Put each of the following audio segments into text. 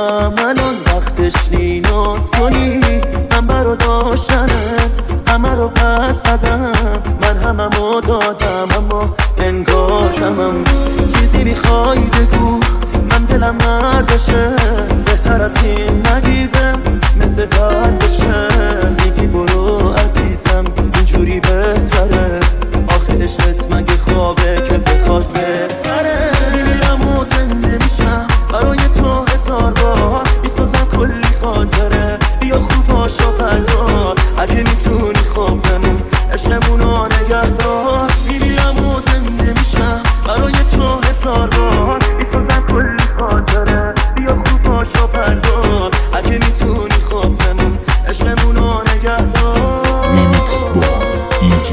دلم الان وقتش نیناز کنی. من برا داشتنت همه رو پس زدم، من هممو دادم اما انگار کمم. چیزی میخوای بگو، من دلم مردشه، بهتر از این نگیبم مثل دردشه. میگی برو عزیزم اینجوری بهتره، آخه عشقت مگه خوابه که بخواد بهتره. میمیرم و زنده میشم برای تو 1000 بار، میسازم کلی خاطره، بیا خوب پاشو پردار. اگه میتونی خواب بمون عشقمونو نگهدار. میمیرم و زنده میشم برای تو 1000 بار، میسازم کلی خاطره، بیا خوب پاشو پردار. اگه میتونی خواب بمون عشقمونو نگهدار. ریمیکس با دیجی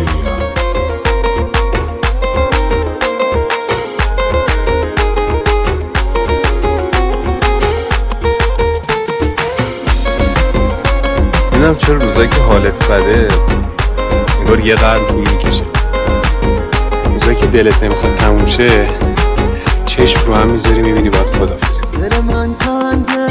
نمیدونم چرا روزایی که حالت بده انگار یه قرن طول میکشه. روزایی که دلت نمیخواد تموم شه چشم رو هم میذاری میبینی باید خدافظی. دل من تنگه